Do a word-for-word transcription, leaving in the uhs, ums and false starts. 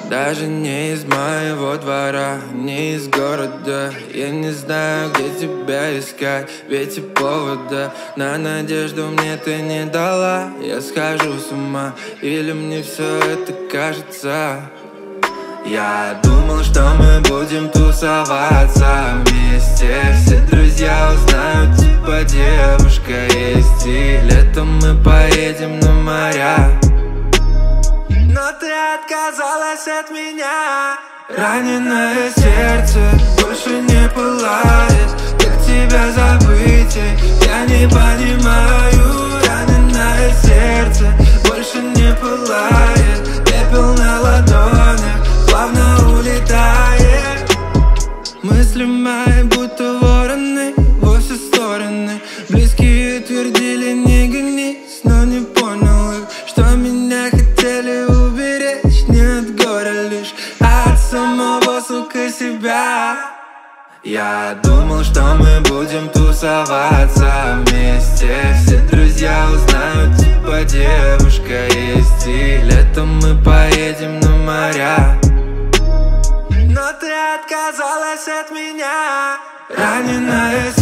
Даже не из моего двора, не из города. Я не знаю, где тебя искать, ведь и повода на надежду мне ты не дала. Я схожу с ума, или мне все это кажется? Я думал, что мы будем тусоваться вместе. Все друзья узнают, типа девушка есть, и летом мы поедем на моря. Но ты отказалась от меня. Раненое сердце больше не пылает. Как тебя забыть? Я не понимаю. Раненое сердце больше не пылает. Пепел на ладонях плавно улетает. Мысли мои будто вороны во все стороны. Близкие твердили не гонись, но не понял их, что меня хотели уберечь не от горя лишь, а от самого, сука, себя. Я думал, что мы будем тусоваться вместе. Все друзья узнают, типа девушка есть, и летом мы поедем на моря. Но ты отказалась от меня. Раненая